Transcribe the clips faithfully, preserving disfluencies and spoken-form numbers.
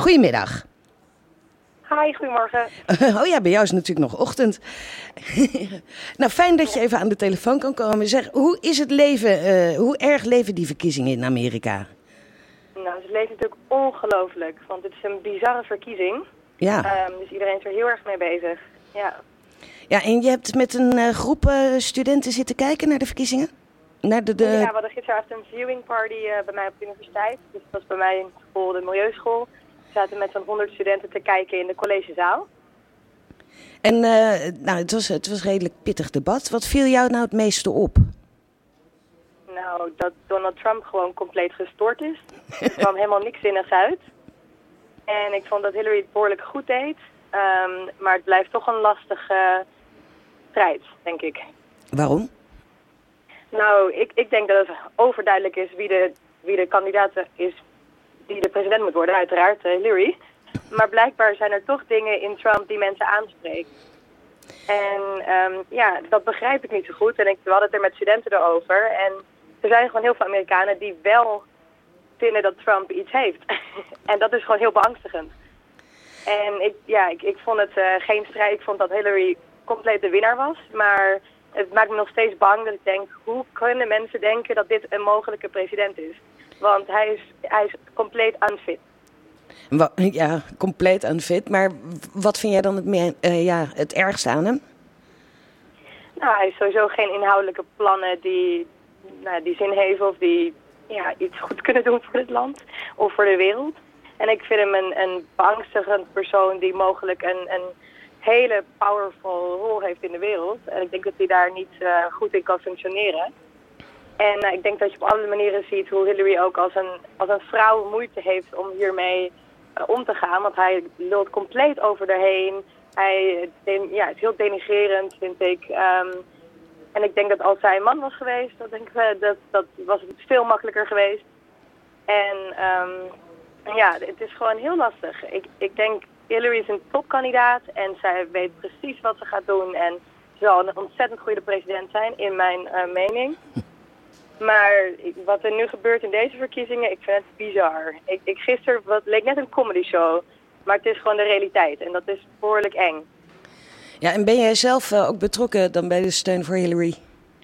Goedemiddag. Hi, goedemorgen. Oh ja, bij jou is het natuurlijk nog ochtend. Nou, fijn dat je even aan de telefoon kan komen. Zeg, hoe is het leven, uh, hoe erg leven die verkiezingen in Amerika? Nou, ze leven natuurlijk ongelooflijk, want het is een bizarre verkiezing. Ja. Um, dus iedereen is er heel erg mee bezig. Ja, Ja, en je hebt met een uh, groep uh, studenten zitten kijken naar de verkiezingen? Naar de, de... ja, we hadden gisteravond een viewing party uh, bij mij op de universiteit. Dus dat was bij mij in school, de milieuschool. We zaten met zo'n honderd studenten te kijken in de collegezaal. En uh, nou, het was, het was een redelijk pittig debat. Wat viel jou nou het meeste op? Nou, dat Donald Trump gewoon compleet gestoord is. Er kwam helemaal niks zinnigs uit. En ik vond dat Hillary het behoorlijk goed deed. Um, maar het blijft toch een lastige uh, strijd, denk ik. Waarom? Nou, ik, ik denk dat het overduidelijk is wie de, wie de kandidaat is die de president moet worden, uiteraard uh, Hillary. Maar blijkbaar zijn er toch dingen in Trump die mensen aanspreken. En um, ja, dat begrijp ik niet zo goed. En ik, we hadden het er met studenten erover. En er zijn gewoon heel veel Amerikanen die wel vinden dat Trump iets heeft. En dat is gewoon heel beangstigend. En ik, ja, ik, ik vond het uh, geen strijd. Ik vond dat Hillary compleet de winnaar was. Maar het maakt me nog steeds bang dat ik denk, hoe kunnen mensen denken dat dit een mogelijke president is? Want hij is, hij is compleet unfit. Ja, compleet unfit. Maar wat vind jij dan het, meer, uh, ja, het ergste aan hem? Nou, hij heeft sowieso geen inhoudelijke plannen die, nou, die zin heeft of die ja, iets goed kunnen doen voor het land of voor de wereld. En ik vind hem een, een beangstigend persoon die mogelijk een, een hele powerful rol heeft in de wereld. En ik denk dat hij daar niet uh, goed in kan functioneren. En uh, ik denk dat je op alle manieren ziet hoe Hillary ook als een, als een vrouw moeite heeft om hiermee uh, om te gaan. Want hij lult compleet over erheen. Hij de, ja, is heel denigrerend, vind ik. Um, en ik denk dat als zij een man was geweest, dat, denk ik, uh, dat, dat was het veel makkelijker geweest. En um, ja, het is gewoon heel lastig. Ik, ik denk, Hillary is een topkandidaat en zij weet precies wat ze gaat doen. En ze zal een ontzettend goede president zijn, in mijn uh, mening. Maar wat er nu gebeurt in deze verkiezingen, ik vind het bizar. Ik, ik gisteren, wat leek net een comedy show, maar het is gewoon de realiteit. En dat is behoorlijk eng. Ja, en ben jij zelf uh, ook betrokken dan bij de steun voor Hillary?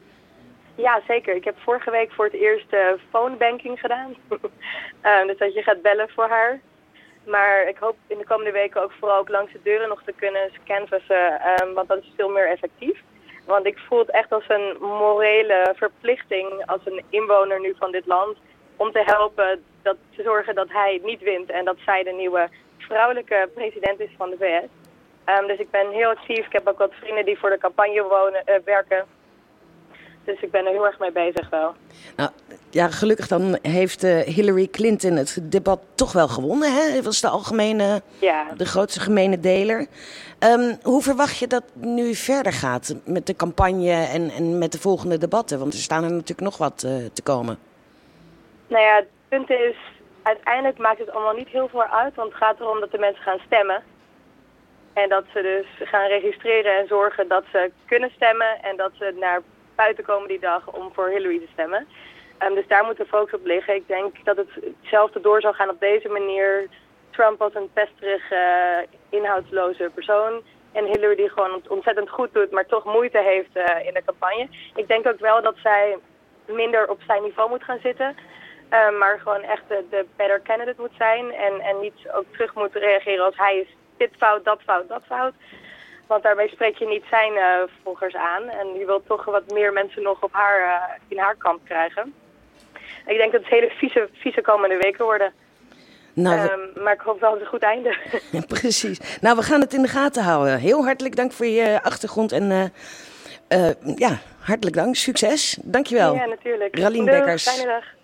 Ja, zeker. Ik heb vorige week voor het eerst uh, phonebanking gedaan. uh, dus dat je gaat bellen voor haar. Maar ik hoop in de komende weken ook vooral ook langs de deuren nog te kunnen canvassen, um, want dat is veel meer effectief. Want ik voel het echt als een morele verplichting als een inwoner nu van dit land om te helpen dat, te zorgen dat hij niet wint en dat zij de nieuwe vrouwelijke president is van de V S. Um, dus ik ben heel actief. Ik heb ook wat vrienden die voor de campagne wonen, uh, werken. Dus ik ben er heel erg mee bezig wel. Nou, ja, gelukkig dan heeft uh, Hillary Clinton het debat toch wel gewonnen. Hè? Dat was de algemene, ja. de grootste gemene deler. Um, hoe verwacht je dat nu verder gaat met de campagne en, en met de volgende debatten? Want er staan er natuurlijk nog wat uh, te komen. Nou ja, het punt is, uiteindelijk maakt het allemaal niet heel veel uit. Want het gaat erom dat de mensen gaan stemmen. En dat ze dus gaan registreren en zorgen dat ze kunnen stemmen. En dat ze naar buiten komen die dag om voor Hillary te stemmen. Um, dus daar moet de focus op liggen. Ik denk dat het hetzelfde door zal gaan op deze manier. Trump als een pesterig, uh, inhoudsloze persoon. En Hillary die gewoon ontzettend goed doet, maar toch moeite heeft uh, in de campagne. Ik denk ook wel dat zij minder op zijn niveau moet gaan zitten. Uh, maar gewoon echt de, de better candidate moet zijn. En, en niet ook terug moet reageren als hij is dit fout, dat fout, dat fout. Want daarmee spreek je niet zijn uh, volgers aan. En je wilt toch wat meer mensen nog op haar, uh, in haar kamp krijgen. Ik denk dat het hele vieze, vieze komende weken worden. Nou, we... um, maar ik hoop wel dat het een goed einde. Ja, precies. Nou, we gaan het in de gaten houden. Heel hartelijk dank voor je achtergrond. En uh, uh, ja, hartelijk dank. Succes. Dankjewel. Ja, natuurlijk. Ralien Doei, Bekkers. fijne dag.